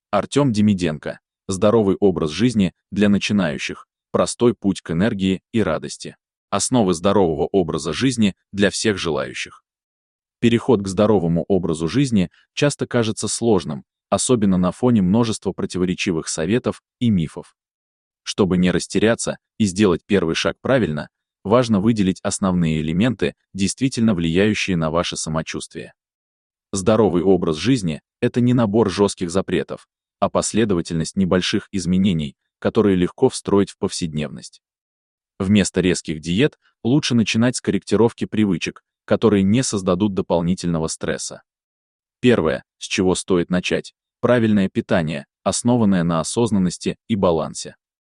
Артем Демиденко. Здоровый образ жизни для начинающих. Простой путь к энергии и радости. Основы здорового образа жизни для всех желающих. Переход к здоровому образу жизни часто кажется сложным, особенно на фоне множества противоречивых советов и мифов. Чтобы не растеряться и сделать первый шаг правильно, важно выделить основные элементы, действительно влияющие на ваше самочувствие. Здоровый образ жизни – это не набор жестких запретов, а последовательность небольших изменений, которые легко встроить в повседневность. Вместо резких диет лучше начинать с корректировки привычек, которые не создадут дополнительного стресса. Первое, с чего стоит начать – правильное питание, основанное на осознанности и балансе.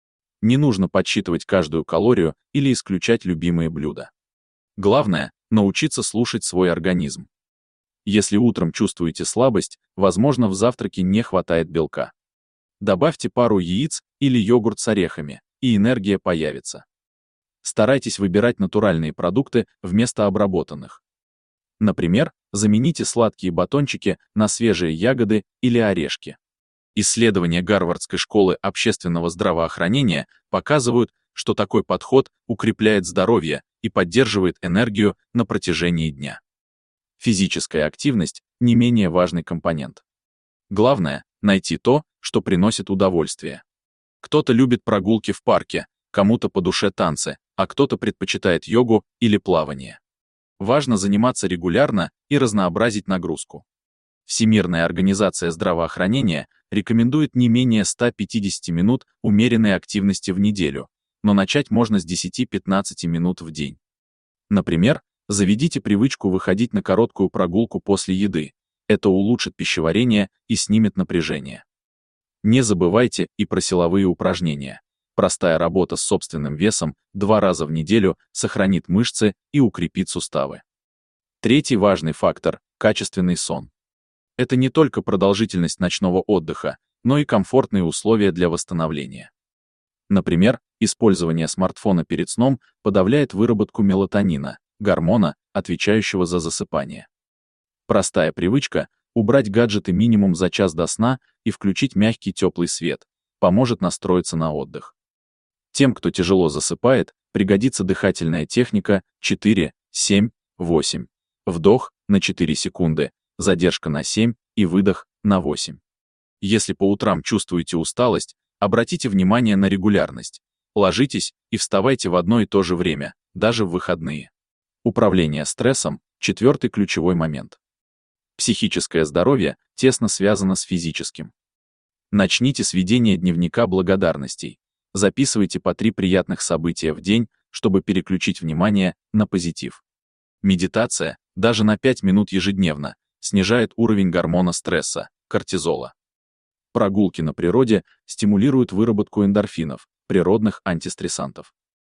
Не нужно подсчитывать каждую калорию или исключать любимые блюда. Главное – научиться слушать свой организм. Если утром чувствуете слабость, возможно, в завтраке не хватает белка. Добавьте пару яиц или йогурт с орехами, и энергия появится. Старайтесь выбирать натуральные продукты вместо обработанных. Например, замените сладкие батончики на свежие ягоды или орешки. Исследования Гарвардской школы общественного здравоохранения показывают, что такой подход укрепляет здоровье и поддерживает энергию на протяжении дня. Физическая активность – не менее важный компонент. Главное – найти то, что приносит удовольствие. Кто-то любит прогулки в парке, кому-то по душе танцы, а кто-то предпочитает йогу или плавание. Важно заниматься регулярно и разнообразить нагрузку. Всемирная организация здравоохранения рекомендует не менее 150 минут умеренной активности в неделю, но начать можно с 10-15 минут в день. Например, заведите привычку выходить на короткую прогулку после еды. Это улучшит пищеварение и снимет напряжение. Не забывайте и про силовые упражнения. Простая работа с собственным весом 2 раза в неделю сохранит мышцы и укрепит суставы. Третий важный фактор – качественный сон. Это не только продолжительность ночного отдыха, но и комфортные условия для восстановления. Например, использование смартфона перед сном подавляет выработку мелатонина, гормона, отвечающего за засыпание. Простая привычка – убрать гаджеты минимум за час до сна и включить мягкий теплый свет – поможет настроиться на отдых. Тем, кто тяжело засыпает, пригодится дыхательная техника 4, 7, 8. Вдох на 4 секунды, задержка на 7 и выдох на 8. Если по утрам чувствуете усталость, обратите внимание на регулярность. Ложитесь и вставайте в одно и то же время, даже в выходные. Управление стрессом – 4-й ключевой момент. Психическое здоровье тесно связано с физическим. Начните с ведения дневника благодарностей. Записывайте по 3 приятных события в день, чтобы переключить внимание на позитив. Медитация, даже на 5 минут ежедневно, снижает уровень гормона стресса – кортизола. Прогулки на природе стимулируют выработку эндорфинов, природных антистрессантов.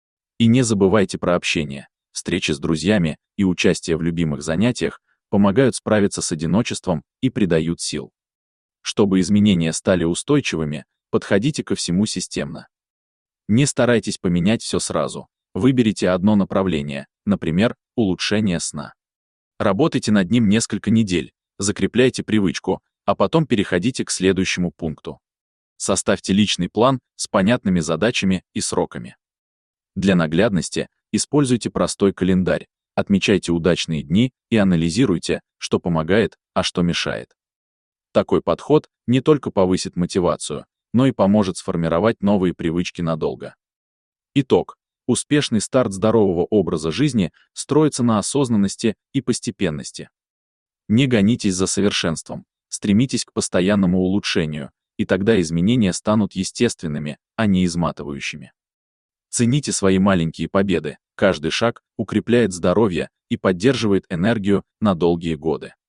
И не забывайте про общение. Встречи с друзьями и участие в любимых занятиях помогают справиться с одиночеством и придают сил. Чтобы изменения стали устойчивыми, подходите ко всему системно. Не старайтесь поменять все сразу. Выберите одно направление, например, улучшение сна. Работайте над ним несколько недель, закрепляйте привычку, а потом переходите к следующему пункту. Составьте личный план с понятными задачами и сроками. Для наглядности используйте простой календарь, отмечайте удачные дни и анализируйте, что помогает, а что мешает. Такой подход не только повысит мотивацию, но и поможет сформировать новые привычки надолго. Итог. Успешный старт здорового образа жизни строится на осознанности и постепенности. Не гонитесь за совершенством, стремитесь к постоянному улучшению, и тогда изменения станут естественными, а не изматывающими. Цените свои маленькие победы, каждый шаг укрепляет здоровье и поддерживает энергию на долгие годы.